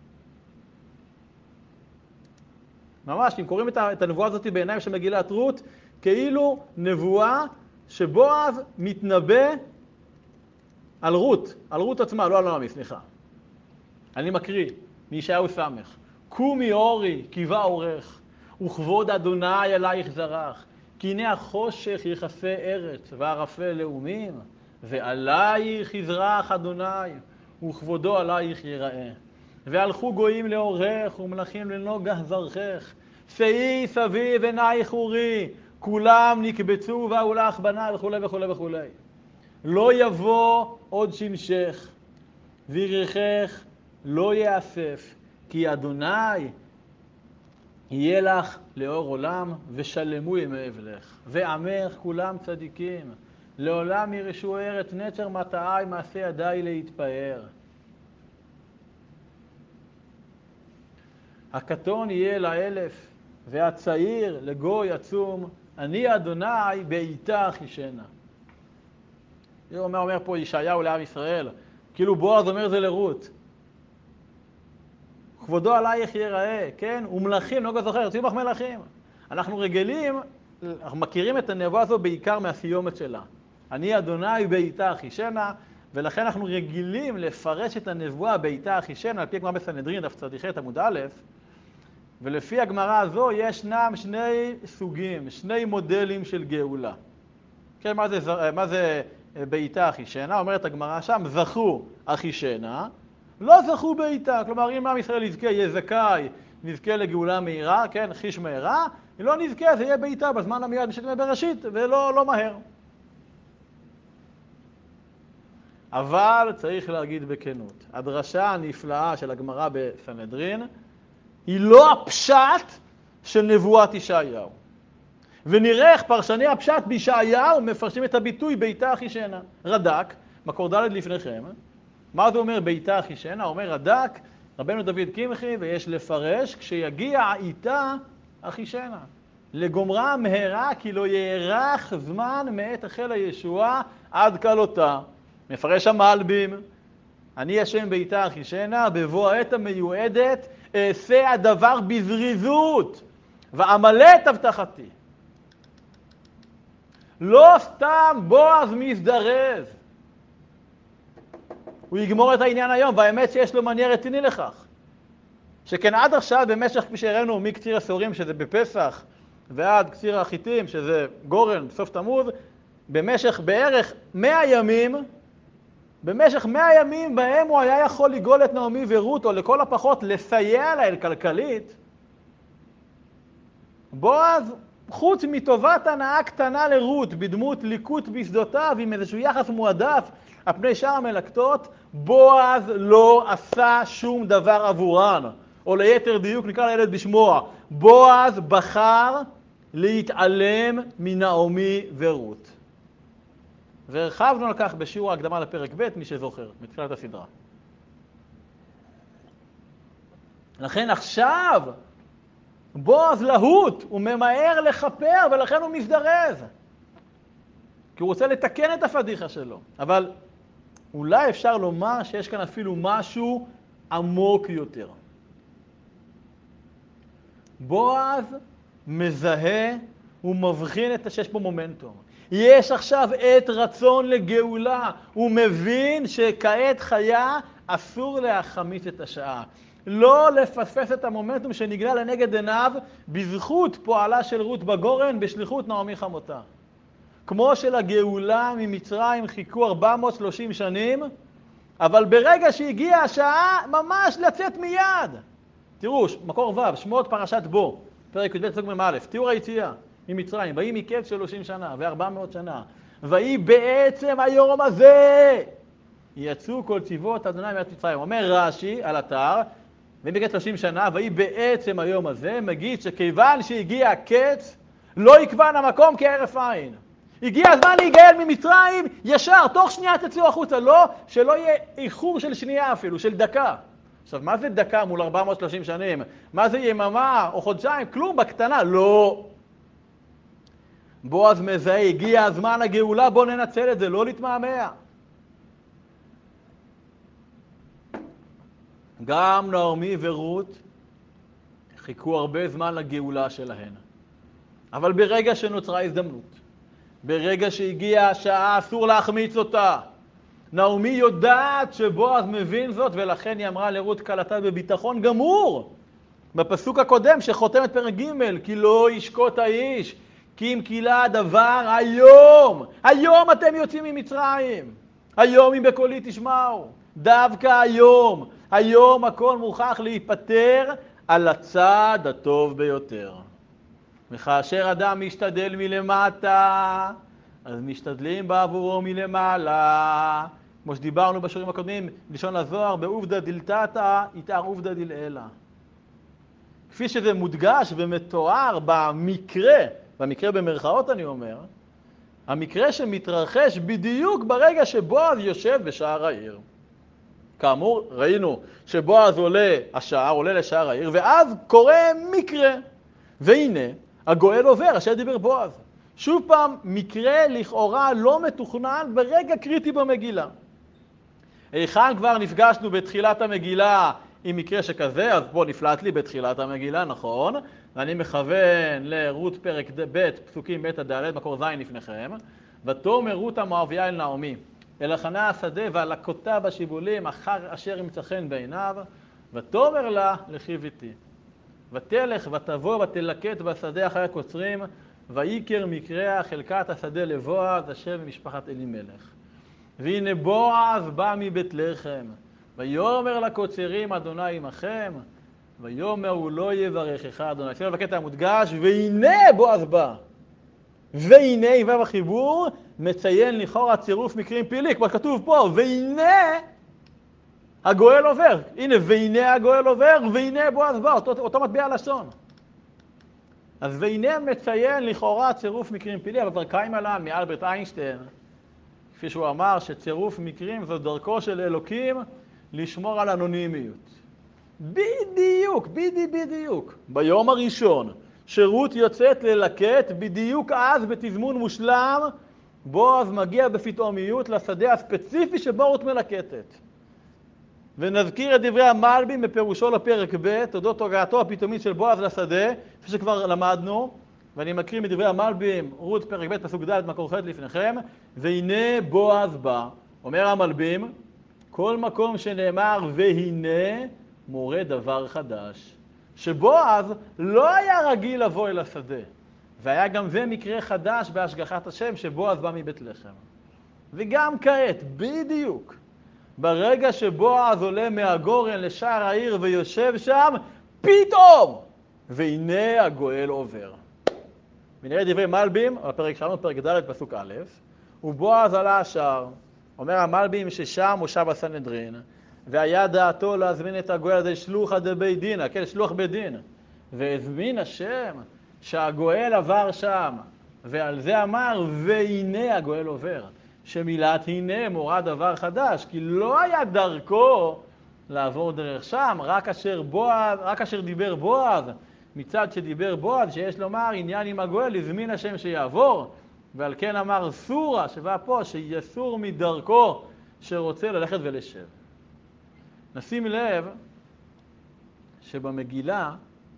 ממש, אם קוראים את הנבואה הזאת בעיניים של מגילת רות, כאילו נבואה שבועז מתנבא על רות, על רות עצמה, לא על נעמי, סליחה. אני מקריא, מישעיהו ס'. קומי אורי, קיבה אורך, וכבוד אדוני עלייך זרח, כי הנה החושך יכסה ארץ, וערפל לאומים, ועלייך יזרח אדוני, וכבודו עלייך ייראה. והלכו גויים לאורך, ומלכים לנוגה זרחך, שאי סביב עינייך אורי, כולם נקבצו ובאו לך בניי, וכו' וכו' וכו'. לא יבוא עוד שמשך, וירכך לא יאסף, כי אדוני יהיה לך לאור עולם, ושלמו ימי אבלך. ועמך כולם צדיקים, לעולם ירשו ארץ נצר מטעי, מעשה ידי להתפאר. הקטון יהיה לאלף, והצעיר לגוי עצום, אני אדוני בעיתה אחישנה. זה אומר, אומר פה ישעיהו לעם ישראל, כאילו בועז אומר זה לרות. כבודו עלייך ייראה, כן? ומלכים, לא זוכר, יוצאים לך מלכים. אנחנו רגילים, אנחנו מכירים את הנבואה הזו בעיקר מהסיומת שלה. אני אדוני בעיתה אחישנה, ולכן אנחנו רגילים לפרש את הנבואה בעיתה אחישנה, על פי הגמרא בסנהדרין, דף צדיחי עמוד א', ולפי הגמרא הזו ישנם שני סוגים, שני מודלים של גאולה. כן, מה זה, מה זה בעיתה אחישנה? אומרת הגמרא שם, זכו אחישנה, לא זכו בעיתה. כלומר, אם עם ישראל יזכה, יהיה זכאי, נזכה לגאולה מהירה, כן, חיש מהירה, אם לא נזכה, זה יהיה בעיתה בזמן המיועד בשעת ימי בראשית, ולא לא מהר. אבל צריך להגיד בכנות, הדרשה הנפלאה של הגמרא בסנהדרין, היא לא הפשט של נבואת ישעיהו. ונראה איך פרשני הפשט בישעיהו מפרשים את הביטוי בעיתה אחישנה. רד"ק, מקור ד' לפניכם, מה זה אומר בעיתה אחישנה? אומר רד"ק, רבנו דוד קמחי, ויש לפרש כשיגיע עיתה אחישנה. לגומרה מהרה כי לא יארך זמן מעת החל הישועה עד כלותה. מפרש המלבים, אני השם בעיתה אחישנה, בבוא העת המיועדת אעשה הדבר בזריזות ואמלא את הבטחתי. לא סתם בועז מזדרז. הוא יגמור את העניין היום, והאמת שיש לו מניע רציני לכך. שכן עד עכשיו במשך, כפי שהראינו, מקציר הסורים שזה בפסח, ועד קציר החיטים שזה גורן, סוף תמוז, במשך בערך מאה ימים, במשך מאה ימים בהם הוא היה יכול לגאול את נעמי ורות, או לכל הפחות לסייע לה כלכלית, בועז, חוץ מטובת הנאה קטנה לרות, בדמות ליקוט בשדותיו, עם איזשהו יחס מועדף על פני שאר המלקטות, בועז לא עשה שום דבר עבורן, או ליתר דיוק נקרא לילד בשמו, בועז בחר להתעלם מנעמי ורות. והרחבנו על כך בשיעור ההקדמה לפרק ב', מי שזוכר, מתחילת הסדרה. לכן עכשיו בועז להוט, הוא ממהר לחפר, ולכן הוא מזדרז. כי הוא רוצה לתקן את הפדיחה שלו. אבל אולי אפשר לומר שיש כאן אפילו משהו עמוק יותר. בועז מזהה ומבחין את שיש פה מומנטום. יש עכשיו עת רצון לגאולה. הוא מבין שכעת חיה אסור להחמיץ את השעה. לא לפספס את המומנטום שנגלה לנגד עיניו בזכות פועלה של רות בגורן בשליחות נעמי חמותה. כמו שלגאולה ממצרים חיכו ארבע מאות ושלושים שנים, אבל ברגע שהגיעה השעה ממש לצאת מיד. תראו, מקור ו', שמות פרשת בו, פרק י"ב פסוק מ"א, תיאור היציאה ממצרים, ויהי מקץ שלושים שנה וארבע מאות שנה, ויהי בעצם היום הזה יצאו כל צבאות אדוני מארץ מצרים. אומר רש"י על אתר, ומקץ שלושים שנה, ויהי בעצם היום הזה, מגיד שכיוון שהגיע הקץ, לא יקבן המקום כהרף עין. הגיע הזמן להיגאל ממצרים, ישר, תוך שנייה תצאו החוצה, לא, שלא יהיה איחור של שנייה אפילו, של דקה. עכשיו, מה זה דקה מול ארבע מאות ושלושים שנים? מה זה יממה או חודשיים? כלום, בקטנה, לא. בועז מזהה, הגיע הזמן הגאולה, בוא ננצל את זה, לא להתמהמה. גם נעמי ורות חיכו הרבה זמן לגאולה שלהן. אבל ברגע שנוצרה הזדמנות, ברגע שהגיעה השעה, אסור להחמיץ אותה. נעמי יודעת שבועז מבין זאת, ולכן היא אמרה לרות כלתה בביטחון גמור. בפסוק הקודם שחותם את פרק ג', כי לא ישקוט האיש, כי אם קילה הדבר היום. היום אתם יוצאים ממצרים. היום אם בקולי תשמעו. דווקא היום. היום הכל מוכרח להיפטר על הצד הטוב ביותר. וכאשר אדם משתדל מלמטה, אז משתדלים בעבורו מלמעלה. כמו שדיברנו בשיעורים הקודמים, בלשון הזוהר, בעובדא דלתתא יתאר עובדא דלעילא. כפי שזה מודגש ומתואר במקרה, במקרה במרכאות אני אומר, המקרה שמתרחש בדיוק ברגע שבועז יושב בשער העיר. כאמור, ראינו שבועז עולה השער, עולה לשער העיר, ואז קורה מקרה. והנה, הגואל עובר, אשר דיבר בועז. שוב פעם, מקרה לכאורה לא מתוכנן ברגע קריטי במגילה. היכן כבר נפגשנו בתחילת המגילה עם מקרה שכזה, אז פה נפלט לי בתחילת המגילה, נכון? ואני מכוון לרות פרק ב' פסוקים ב' עד ד', מקור ז' לפניכם. ותאמר רות המואביה אל נעמי, אל החנה השדה והלקותה בשיבולים, אחר אשר ימצא חן בעיניו, ותאמר לה לכי ביתי. ותלך ותבוא ותלקט בשדה אחרי הקוצרים, ויקר מקרה חלקת השדה לבועז אשר ממשפחת אלימלך. והנה בועז בא מבית לחם, ויאמר לקוצרים אדוני עמכם, ויאמר לא יברכך אדוני. שימו בקטע המודגש, והנה בועז בא. והנה, ו' החיבור, מציין לכאורה צירוף מקרים פעילי, כמו כתוב פה, והנה הגואל עובר. הנה, והנה הגואל עובר, והנה בועז בא, אותו, אותו מטבע לשון. אז והנה מציין לכאורה צירוף מקרים פעילי, אבל כבר קיים עליו מאלברט איינשטיין, כפי שהוא אמר שצירוף מקרים זו דרכו של אלוקים לשמור על אנונימיות. בדיוק, בדי בדיוק. ביום הראשון שרות יוצאת ללקט, בדיוק אז בתזמון מושלם, בועז מגיע בפתאומיות לשדה הספציפי שבו רות מלקטת. ונזכיר את דברי המלבים בפירושו לפרק ב', תודות הגעתו הפתאומית של בועז לשדה, כפי שכבר למדנו, ואני מקריא מדברי המלבים, רות פרק ב' פסוק ד' מקור ח' לפניכם, והנה בועז בא, אומר המלבים, כל מקום שנאמר והנה מורה דבר חדש. שבועז לא היה רגיל לבוא אל השדה, והיה גם זה מקרה חדש בהשגחת השם שבועז בא מבית לחם. וגם כעת, בדיוק, ברגע שבועז עולה מהגורן לשער העיר ויושב שם, פתאום, והנה הגואל עובר. ונראה דברי מלבים, הפרק שלנו, פרק ד' פסוק א', ובועז עלה השער, אומר המלבים ששם מושב הסנהדרין, והיה דעתו להזמין את הגואל הזה שלוחא דבית דינא, כן, שלוח בית דין. והזמין השם שהגואל עבר שם, ועל זה אמר, והנה הגואל עובר. שמילת הנה מורה דבר חדש, כי לא היה דרכו לעבור דרך שם, רק אשר בועז, רק אשר דיבר בועז, מצד שדיבר בועז, שיש לומר עניין עם הגואל, הזמין השם שיעבור, ועל כן אמר סורה, שבא פה, שיסור מדרכו שרוצה ללכת ולשב. נשים לב שבמגילה,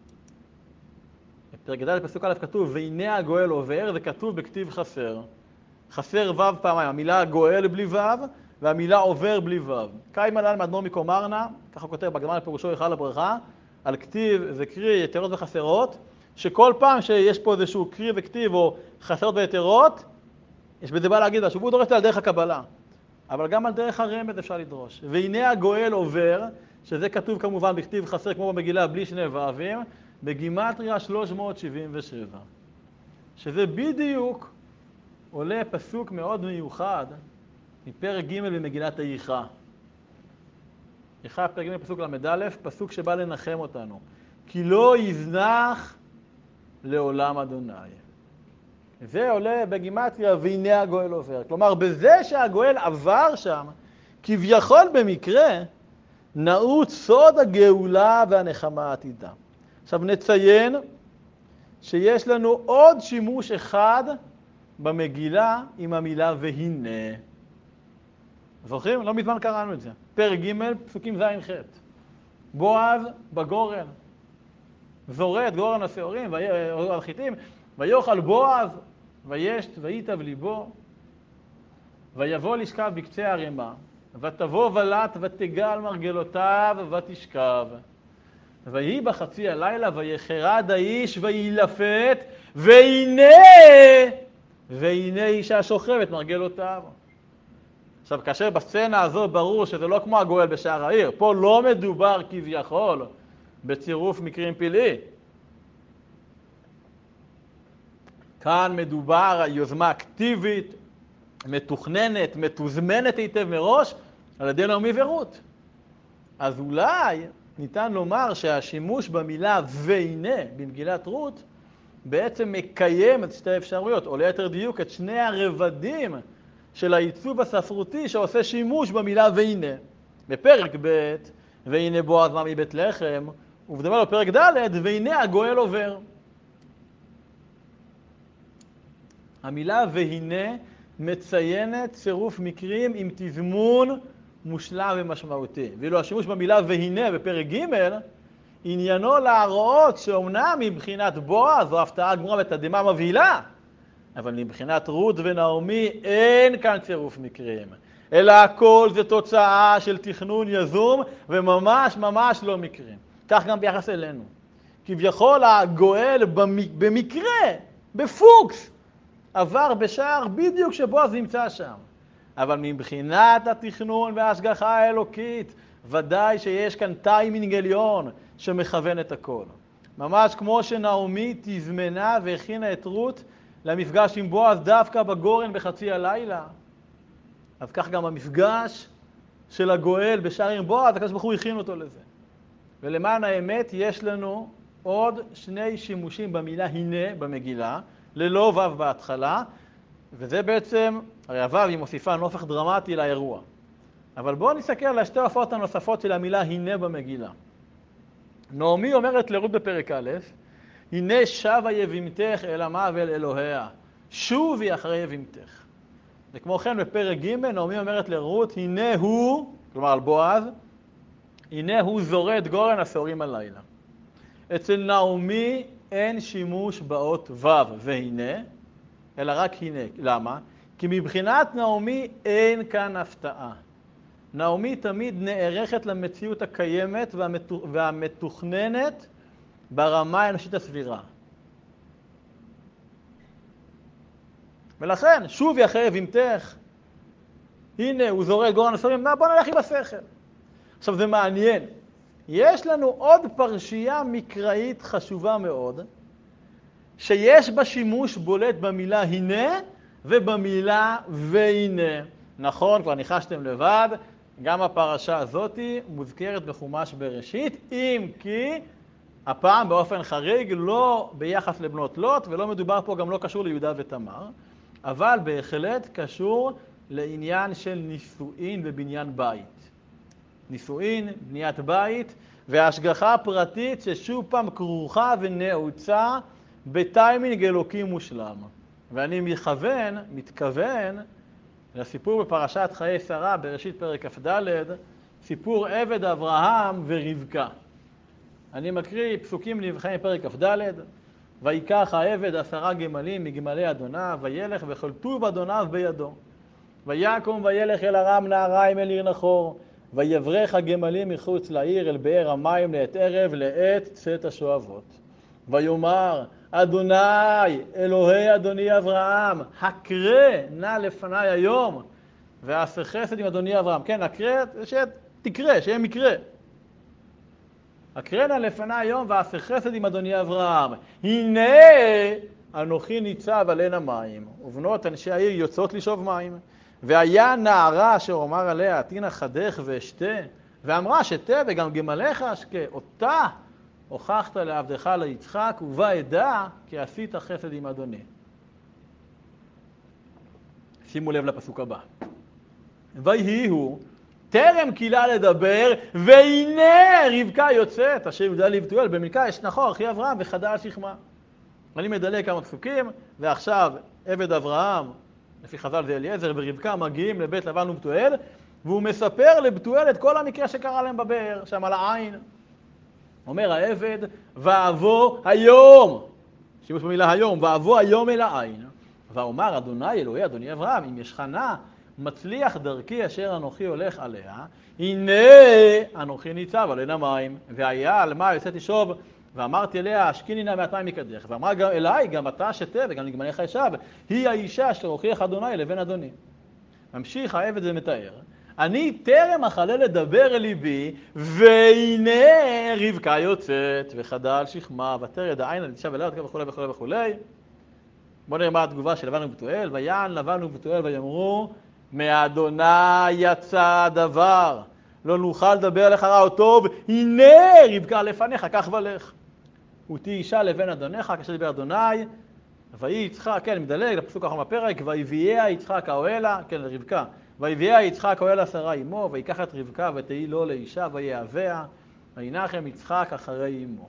בפרק ד' פסוק א' כתוב, והנה הגואל עובר, זה כתוב בכתיב חסר. חסר ו' פעמיים, המילה גואל בלי ו' והמילה עובר בלי ו'. קיים עליו מאדמו"ר מקומרנה, ככה כותב בגמרא לפירושו היכל הברכה, על כתיב זה קרי יתרות וחסרות, שכל פעם שיש פה איזשהו קרי וכתיב או חסרות ויתרות, יש בזה בא להגיד משהו, והוא דורש על דרך הקבלה. אבל גם על דרך הרמז אפשר לדרוש. והנה הגואל עובר, שזה כתוב כמובן בכתיב חסר כמו במגילה בלי שני ואבים, בגימטריה שלוש מאות שבעים ושבע. שזה בדיוק עולה פסוק מאוד מיוחד מפרק ג' במגילת איכה. איכה פרק ג' פסוק למד א', פסוק שבא לנחם אותנו. כי לא יזנח לעולם אדוני. זה עולה בגימטריה והנה הגואל עובר. כלומר, בזה שהגואל עבר שם, כביכול במקרה, נעוץ סוד הגאולה והנחמה העתידה. עכשיו נציין שיש לנו עוד שימוש אחד במגילה עם המילה והנה. זוכרים? לא מזמן קראנו את זה. פרק ג' פסוקים ז' ח'. בועז בגורן. זורד גורן השעורים, על חיטים, ויאכל בועז, וישת, וייטב ליבו, ויבוא לשכב בקצה הרמה, ותבוא ולט ותגע על מרגלותיו ותשכב. ויהי בחצי הלילה ויחרד האיש וילפת, והנה, והנה אישה שוכבת מרגלותיו. עכשיו, כאשר בסצנה הזו ברור שזה לא כמו הגואל בשער העיר, פה לא מדובר כביכול בצירוף מקרים פלאי. כאן מדובר על יוזמה אקטיבית, מתוכננת, מתוזמנת היטב מראש, על ידי נעמי ורות. אז אולי ניתן לומר שהשימוש במילה והנה במגילת רות בעצם מקיים את שתי האפשרויות, או ליתר דיוק את שני הרבדים של העיצוב הספרותי שעושה שימוש במילה והנה. בפרק ב' והנה בועז בא מבית לחם, ובדומה לו פרק ד' והנה הגואל עובר. המילה והנה מציינת צירוף מקרים עם תזמון מושלם ומשמעותי. ואילו השימוש במילה והנה בפרק ג' עניינו להראות שאומנם מבחינת בועז זו הפתעה גמורה ותדהמה מבהילה, אבל מבחינת רות ונעמי אין כאן צירוף מקרים, אלא הכל זה תוצאה של תכנון יזום וממש ממש לא מקרים. כך גם ביחס אלינו. כביכול הגואל במקרה, בפוקס, עבר בשער בדיוק שבועז נמצא שם. אבל מבחינת התכנון וההשגחה האלוקית, ודאי שיש כאן טיימינג עליון שמכוון את הכל. ממש כמו שנעמי תזמנה והכינה את רות למפגש עם בועז דווקא בגורן בחצי הלילה. אז כך גם המפגש של הגואל בשער עם בועז, הקדוש ברוך הוא הכין אותו לזה. ולמען האמת יש לנו עוד שני שימושים במילה הנה במגילה, ללא וו בהתחלה, וזה בעצם, הרי הוו היא מוסיפה נופך דרמטי לאירוע. אבל בואו נסתכל על שתי ההופעות הנוספות של המילה הנה במגילה. נעמי אומרת לרות בפרק א', הנה שבה יבימתך אל עמה ואל אלוהיה, שובי אחרי יבימתך. וכמו כן בפרק ג' נעמי אומרת לרות, הנה הוא, כלומר על בועז, הנה הוא זורד גורן השעורים הלילה. אצל נעמי אין שימוש באות וו והנה, אלא רק הנה. למה? כי מבחינת נעמי אין כאן הפתעה. נעמי תמיד נערכת למציאות הקיימת והמתוכננת ברמה האנושית הסבירה. ולכן, שובי אחרי יבימתך, הנה הוא זורד גורן השעורים, בוא נלך עם השכל. עכשיו זה מעניין. יש לנו עוד פרשייה מקראית חשובה מאוד, שיש בה שימוש בולט במילה הנה ובמילה והנה. נכון, כבר ניחשתם לבד, גם הפרשה הזאת מוזכרת בחומש בראשית, אם כי הפעם באופן חריג לא ביחס לבנות לוט, ולא מדובר פה גם לא קשור ליהודה ותמר, אבל בהחלט קשור לעניין של נישואין ובניין בית. נישואין, בניית בית, וההשגחה הפרטית ששוב פעם כרוכה ונעוצה בטיימינג אלוקי מושלם. ואני מכוון, מתכוון, לסיפור בפרשת חיי שרה בראשית פרק כ"ד, סיפור עבד אברהם ורבקה. אני מקריא פסוקים נבחרים פרק כ"ד, ויקח העבד עשרה גמלים מגמלי אדוניו, וילך וכל טוב אדוניו בידו. ויקום וילך אל ארם נהריים אל עיר נחור, ויברך הגמלים מחוץ לעיר אל באר המים לעת ערב לעת צאת השואבות. ויאמר, אדוני, אלוהי אדוני אברהם, הקרא נא לפניי היום, ועשה חסד עם אדוני אברהם. כן, הקרא, שתקרא, שיהיה מקרה. הקרנה לפני היום ועשה חסד עם אדוני אברהם. הנה אנוכי ניצב על עין המים, ובנות אנשי העיר יוצאות לשאוב מים. והיה נערה אשר אומר עליה, תינה חדך ואשתה, ואמרה שתה וגם גמליך אשקה. אותה הוכחת לעבדך ליצחק, ובה עדה כי עשית חסד עם אדוני. שימו לב לפסוק הבא. ויהי הוא טרם קילה לדבר, והנה רבקה יוצאת, אשר יהודה לבתואל, במילכה יש נחור אחי אברהם וחדה על שכמה. אני מדלג כמה פסוקים, ועכשיו עבד אברהם, לפי חז"ל זה אליעזר, ורבקה מגיעים לבית לבן ובתואל, והוא מספר לבתואל את כל המקרה שקרה להם בבאר, שם על העין. אומר העבד, ואבוא היום, שימוש במילה היום, ואבוא היום אל העין, ואומר אדוני אלוהי אדוני אברהם, אם יש חנה, מצליח דרכי אשר אנוכי הולך עליה, הנה אנוכי ניצב על עין המים, והיה על מה יוצאתי שוב, ואמרתי אליה, השקיני נא מעט מים מקדך, ואמרה גם אליי, גם אתה שתה וגם לגמליך ישב, היא האישה אשר הוכיח אדוני לבין אדוני. ממשיך העבד ומתאר, אני טרם אכלה לדבר אל ליבי, והנה רבקה יוצאת, וחדה על שכמה, ותרד העין ותשב אליה וכו' וכו' וכו'. בואו נראה מה התגובה של לבן ובתואל, ויען לבן ובתואל ויאמרו, מאדוני יצא הדבר, לא נוכל לדבר לך רע או טוב, הנה רבקה לפניך, כך ולך. ותהי אישה לבן אדונך, כאשר דיבר אדוני, ויהי יצחק, כן, מדלג לפסוק האחרון בפרק, ויביאה יצחק האוהלה, כן, לרבקה, ויביאה יצחק האוהלה שרה אמו, ויקח את רבקה ותהי לו לאישה, ויאהביה, וינחם יצחק אחרי אמו.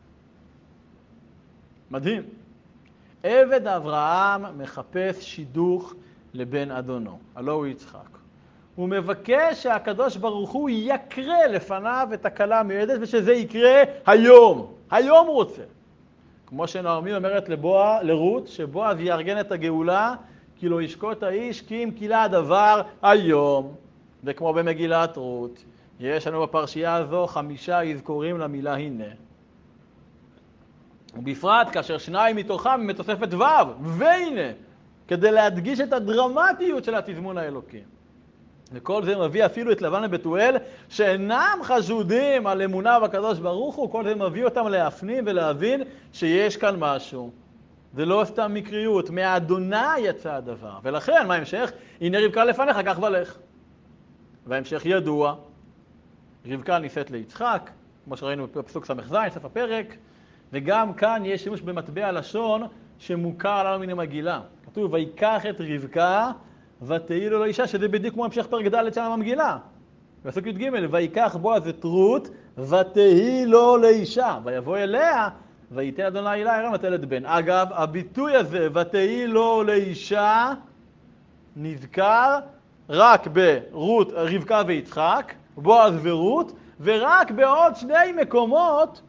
מדהים. עבד אברהם מחפש שידוך לבן אדונו, הלא הוא יצחק. הוא מבקש שהקדוש ברוך הוא יקרה לפניו את הקלה המיועדת, ושזה יקרה היום. היום הוא רוצה. כמו שנעמי אומרת לבוע, לרות, שבועז יארגן את הגאולה, כי לא ישקוט האיש, כי אם קילה הדבר היום. וכמו במגילת רות, יש לנו בפרשייה הזו חמישה אזכורים למילה הנה. ובפרט כאשר שניים מתוכם מתוספת ו' והנה, כדי להדגיש את הדרמטיות של התזמון האלוקי. וכל זה מביא אפילו את לבן ובתואל, שאינם חשודים על אמונה בקדוש ברוך הוא, כל זה מביא אותם להפנים ולהבין שיש כאן משהו. זה לא סתם מקריות, מאדוני יצא הדבר. ולכן, מה ההמשך? הנה רבקה לפניך, כך ולך. וההמשך ידוע. רבקה נישאת ליצחק, כמו שראינו בפסוק ס"ז, סוף הפרק, וגם כאן יש שימוש במטבע לשון שמוכר לנו מן המגילה. כתוב, ויקח את רבקה ותהי לו לאישה, שזה בדיוק כמו המשך פרק ד' שם במגילה. בפסוק י"ג, ויקח בועז את רות ותהי לו לאישה, ויבוא אליה וייתן אדוני אלה ירם ותלד בן. אגב, הביטוי הזה, ותהי לו לאישה, נזכר רק ברות, רבקה ויצחק, בועז ורות, ורק בעוד שני מקומות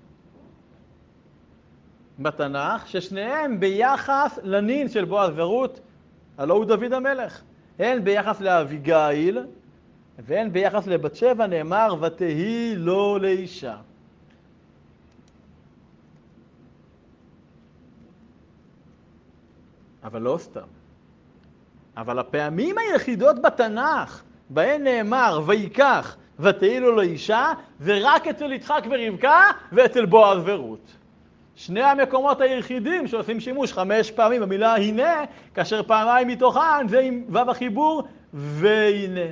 בתנ"ך, ששניהם ביחס לנין של בועז ורות, הלא הוא דוד המלך. הן ביחס לאביגיל, והן ביחס לבת שבע נאמר, ותהי לו לאישה. אבל לא סתם. אבל הפעמים היחידות בתנ"ך, בהן נאמר, ויקח, ותהי לו לאישה, זה רק אצל יצחק ורבקה, ואצל בועז ורות. שני המקומות היחידים שעושים שימוש חמש פעמים במילה הנה, כאשר פעמיים מתוכן זה עם ו' החיבור והנה.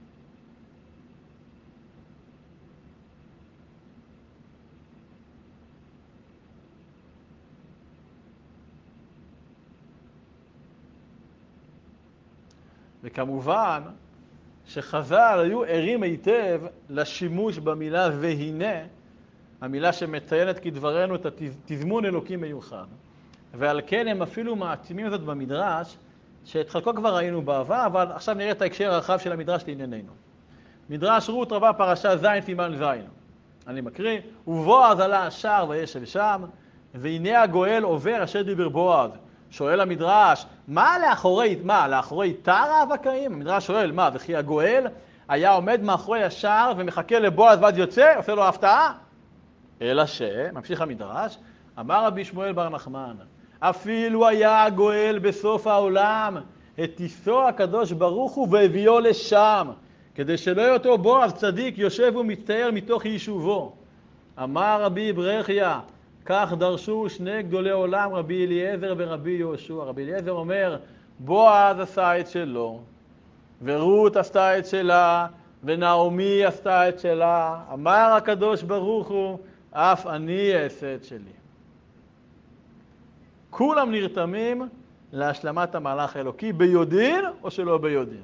וכמובן שחז"ל היו ערים היטב לשימוש במילה והנה, המילה שמציינת כדברנו את התזמון אלוקי מיוחד. ועל כן הם אפילו מעצימים זאת במדרש, שאת חלקו כבר ראינו בעבר, אבל עכשיו נראה את ההקשר הרחב של המדרש לענייננו. מדרש רות רבה פרשה ז' סימן ז'. אני מקריא, ובועז עלה השער וישב שם, והנה הגואל עובר אשר דיבר בועז. שואל המדרש, מה לאחורי, מה, לאחורי תר האבקאים? המדרש שואל, מה, וכי הגואל היה עומד מאחורי השער ומחכה לבועז ועד יוצא, עושה לו הפתעה? אלא ש, ממשיך המדרש, אמר רבי שמואל בר נחמן, אפילו היה הגואל בסוף העולם, הטיסו הקדוש ברוך הוא והביאו לשם, כדי שלא יהיה אותו בועז צדיק יושב ומצטער מתוך יישובו. אמר רבי ברכיה, כך דרשו שני גדולי עולם, רבי אליעזר ורבי יהושע. רבי אליעזר אומר, בועז עשה את שלו, ורות עשתה את שלה, ונעמי עשתה את שלה. אמר הקדוש ברוך הוא, אף אני אעשה את שלי. כולם נרתמים להשלמת המהלך האלוקי, ביודעין או שלא ביודעין.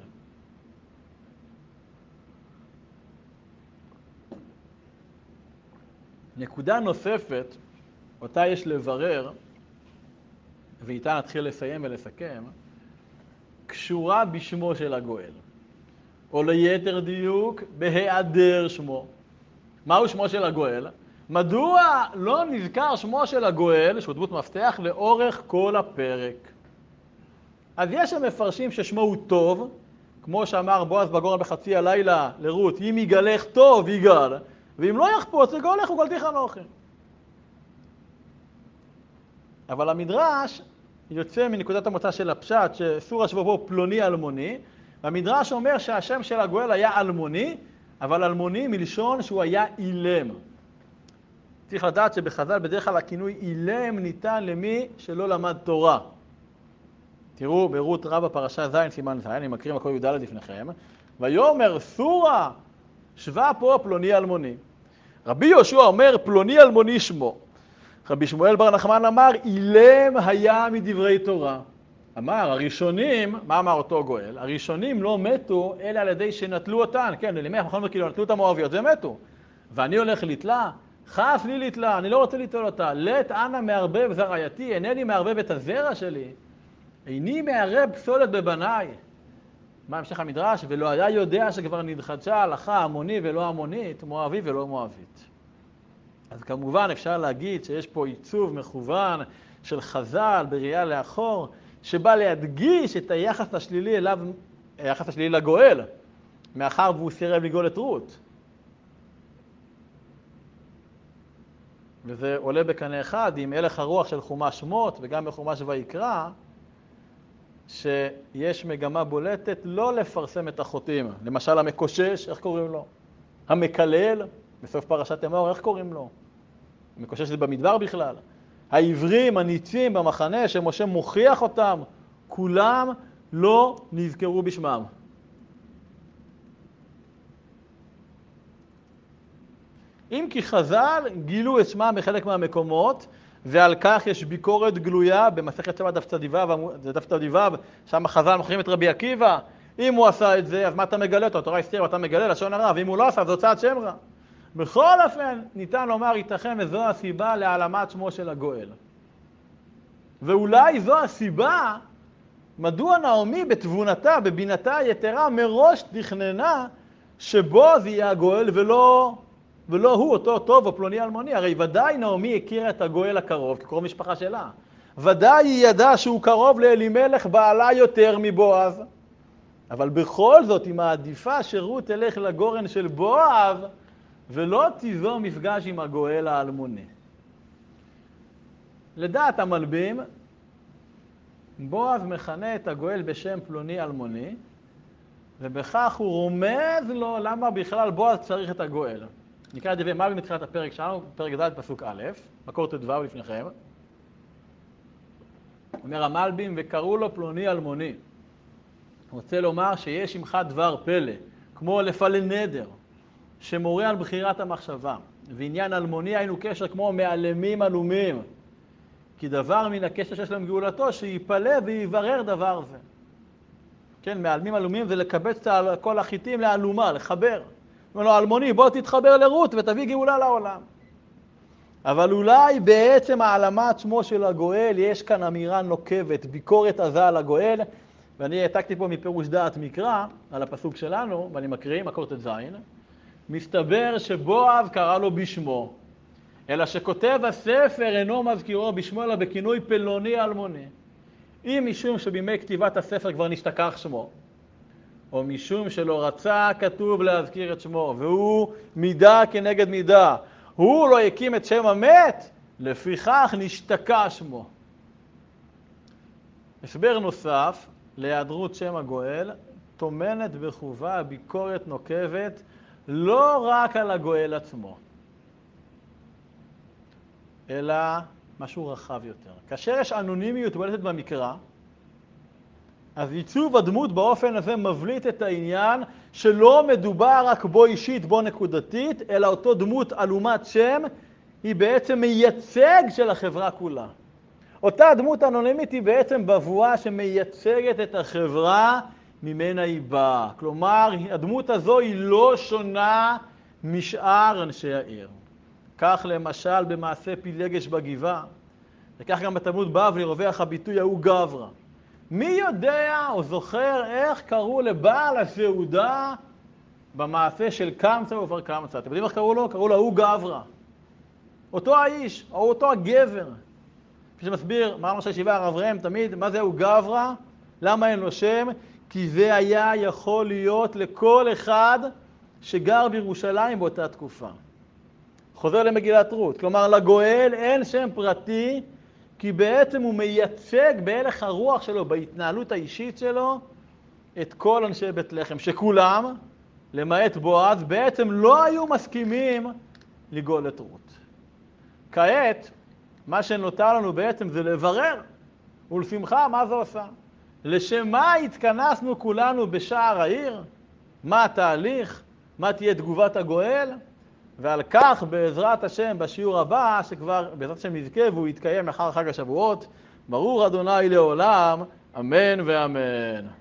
נקודה נוספת, אותה יש לברר, ואיתה נתחיל לסיים ולסכם, קשורה בשמו של הגואל, או ליתר דיוק, בהיעדר שמו. מהו שמו של הגואל? מדוע לא נזכר שמו של הגואל, שהוא דמות מפתח, לאורך כל הפרק? אז יש המפרשים ששמו הוא טוב, כמו שאמר בועז בגורן בחצי הלילה לרות, אם יגלך טוב יגאל, ואם לא יחפוץ יגולך וגולתיך אנוכי. אבל המדרש יוצא מנקודת המוצא של הפשט, שסור השבובו פלוני אלמוני, והמדרש אומר שהשם של הגואל היה אלמוני, אבל אלמוני מלשון שהוא היה אילם. צריך לדעת שבחז"ל בדרך כלל הכינוי אילם ניתן למי שלא למד תורה. תראו ברות רבה פרשה ז' סימן ז', אני מקריא מקור י"ד לפניכם, ויאמר סורה שווה פה פלוני אלמוני. רבי יהושע אומר פלוני אלמוני שמו. רבי שמואל בר נחמן אמר אילם היה מדברי תורה. אמר הראשונים, מה אמר אותו גואל? הראשונים לא מתו אלא על ידי שנטלו אותן. כן, למה אנחנו כאילו נטלו את המואביות, זה מתו. ואני הולך לתלה, חף לי לתלה, אני לא רוצה לטול אותה. לת אנא מערבב זרעייתי, אינני מערבב את הזרע שלי. איני מערב פסולת בבניי. מה המשך המדרש? ולא היה יודע שכבר נתחדשה ההלכה המוני ולא המונית, מואבי ולא מואבית. אז כמובן אפשר להגיד שיש פה עיצוב מכוון של חז"ל בראייה לאחור, שבא להדגיש את היחס השלילי אליו, היחס השלילי לגואל, מאחר והוא סירב לגאול את רות. וזה עולה בקנה אחד עם הלך הרוח של חומש שמות וגם בחומש ויקרא, שיש מגמה בולטת לא לפרסם את החוטאים. למשל המקושש, איך קוראים לו? המקלל, בסוף פרשת אמור, איך קוראים לו? המקושש זה במדבר בכלל. העברים, הניצים במחנה, שמשה מוכיח אותם, כולם לא נזכרו בשמם. אם כי חז"ל גילו את שמם בחלק מהמקומות, ועל כך יש ביקורת גלויה במסכת שבת דף צדיו, זה דף צדיו, שם חז"ל מוכרים את רבי עקיבא. אם הוא עשה את זה, אז מה אתה מגלה אותו? התורה הסתירה ואתה מגלה לשון הרע, ואם הוא לא עשה, זו הוצאת שם רע. בכל אופן, ניתן לומר, ייתכן וזו הסיבה להעלמת שמו של הגואל. ואולי זו הסיבה, מדוע נעמי בתבונתה, בבינתה היתרה, מראש תכננה שבו זה יהיה הגואל ולא, ולא הוא, אותו טוב או פלוני אלמוני. הרי ודאי נעמי הכירה את הגואל הקרוב, כקרוב משפחה שלה. ודאי היא ידעה שהוא קרוב לאלימלך בעלה יותר מבועז. אבל בכל זאת היא מעדיפה שרות תלך לגורן של בועז, ולא תיזום מפגש עם הגואל האלמוני. לדעת המלבים, בועז מכנה את הגואל בשם פלוני אלמוני, ובכך הוא רומז לו למה בכלל בועז צריך את הגואל. נקרא את דברי מלבים מתחילת הפרק שלנו, פרק ד' פסוק א', מקור ט"ו לפניכם. אומר המלבים, וקראו לו פלוני אלמוני. רוצה לומר שיש עמך דבר פלא, כמו לפלל נדר, שמורה על בחירת המחשבה. ועניין אלמוני היינו קשר כמו מעלמים אלומים. כי דבר מן הקשר שיש להם גאולתו, שיפלא ויברר דבר זה. כן, מעלמים אלומים זה לקבץ את כל החיטים לאלומה, לחבר. אומר לו, אלמוני, בוא תתחבר לרות ותביא גאולה לעולם. אבל אולי בעצם העלמת שמו של הגואל, יש כאן אמירה נוקבת, ביקורת עזה על הגואל, ואני העתקתי פה מפירוש דעת מקרא, על הפסוק שלנו, ואני מקריא, מקור ט"ז, מסתבר שבועז קרא לו בשמו, אלא שכותב הספר אינו מזכירו בשמו, אלא בכינוי פלוני אלמוני. אם משום שבימי כתיבת הספר כבר נשתכח שמו, או משום שלא רצה כתוב להזכיר את שמו, והוא מידה כנגד מידה, הוא לא הקים את שם המת, לפיכך נשתקע שמו. הסבר נוסף להיעדרות שם הגואל, טומנת בחובה ביקורת נוקבת לא רק על הגואל עצמו. אלא משהו רחב יותר. כאשר יש אנונימיות בולטת במקרא, אז עיצוב הדמות באופן הזה מבליט את העניין שלא מדובר רק בו אישית, בו נקודתית, אלא אותו דמות אלומת שם היא בעצם מייצג של החברה כולה. אותה דמות אנונימית היא בעצם בבואה שמייצגת את החברה ממנה היא באה. כלומר, הדמות הזו היא לא שונה משאר אנשי העיר. כך למשל במעשה פילגש בגבעה, וכך גם בתלמוד בבלי רווח הביטוי ההוא גברא. מי יודע או זוכר איך קראו לבעל הסעודה במעשה של קמצא ובר קמצא? אתם יודעים איך קראו לו? קראו לו ההוא גברא. אותו האיש, או אותו הגבר. כפי שמסביר מרן ראש הישיבה הרב ראם תמיד, מה זה ההוא גברא? למה אין לו שם? כי זה היה יכול להיות לכל אחד שגר בירושלים באותה תקופה. חוזר למגילת רות, כלומר לגואל אין שם פרטי, כי בעצם הוא מייצג בהלך הרוח שלו, בהתנהלות האישית שלו, את כל אנשי בית לחם, שכולם, למעט בועז, בעצם לא היו מסכימים לגאול את רות. כעת, מה שנותר לנו בעצם זה לברר, ולשמחה מה זה עושה. לשם מה התכנסנו כולנו בשער העיר? מה התהליך? מה תהיה תגובת הגואל? ועל כך בעזרת השם בשיעור הבא, שכבר בעזרת השם נזכה והוא יתקיים לאחר חג השבועות, ברור אדוני לעולם, אמן ואמן.